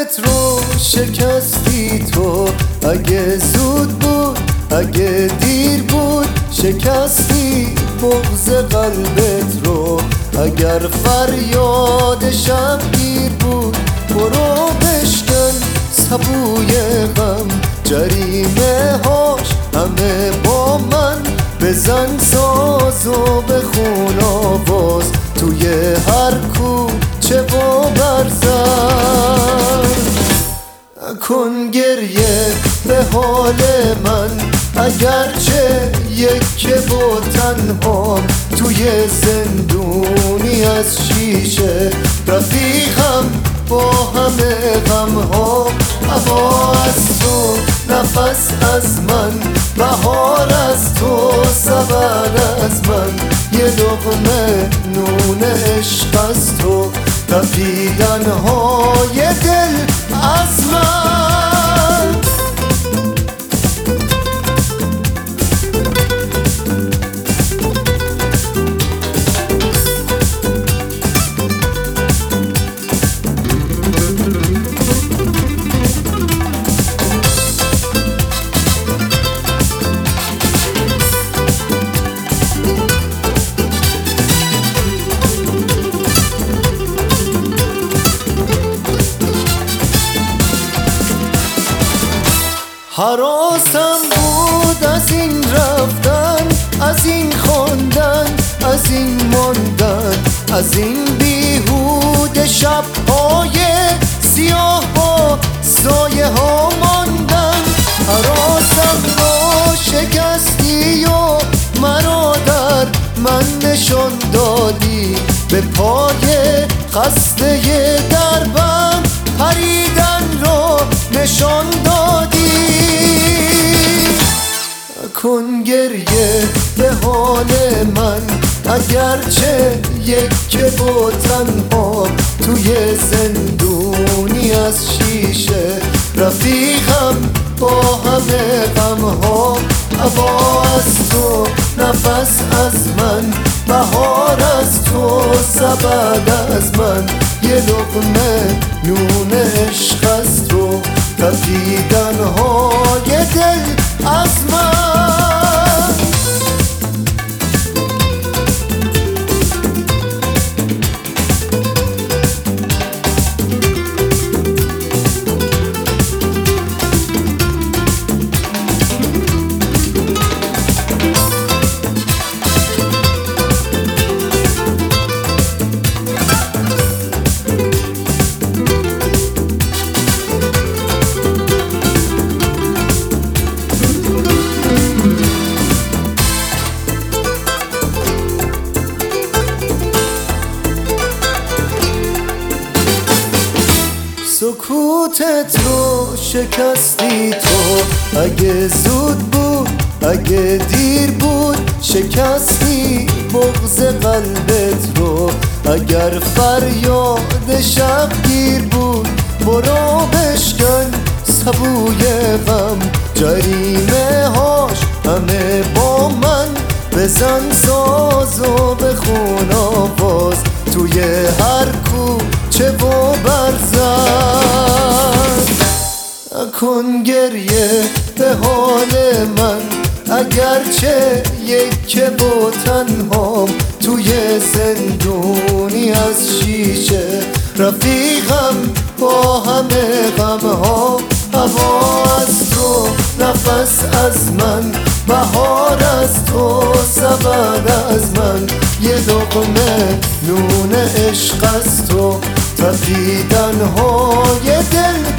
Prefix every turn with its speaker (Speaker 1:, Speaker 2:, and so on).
Speaker 1: سکوتت رو شکستی تو، اگه زود بود اگه دیر بود شکستی بغض قلبت رو. اگر فریاد شبگیر بود برو بشکن سبوی غم، جریمه هاش همه با من، بزن ساز و بخون آواز توی هر کوچه و برزن. کن گریه به حال من اگرچه یکه و تنهام، توی زندونی از شیشه رفیقم با همه غمها. هوا از تو، نفس از من، بهار از تو، سبد از من، یه لقمه نون عشق از تو، تپیدن‌های دل از من. حراسم بود از این رفتن، از این خواندن، از این ماندن، از این بیهوده شب‌های سیاه با سایه ها ماندن. حراسم را شکستی و مرا در من نشان دادی، به پای خسته دربم پریدن را نشان دادی. کن گریه به حال من اگرچه یکه و تنها، توی زندونی از شیشه رفیقم با همه غمها. هوا از تو، نفس از من، بهار از تو، سبد از من، یه لقمه نون عشق از تو، تپیدن‌های دل از من. سکوتت رو شکستی تو، اگه زود بود اگه دیر بود شکستی بغض قلبت رو. اگر فریاد شبگیر بود برو بشکن سبوی غم، جریمه هاش همه با من، بزن ساز و بخون آواز توی هر کوچه و برزن. کن گریه به حال من اگرچه یکه و تنهام، توی زندونی از شیشه رفیقم با همه غمها. هوا از تو، نفس از من، بهار از تو، سبد از من، یه لقمه نون عشق از تو، تپیدن‌های دل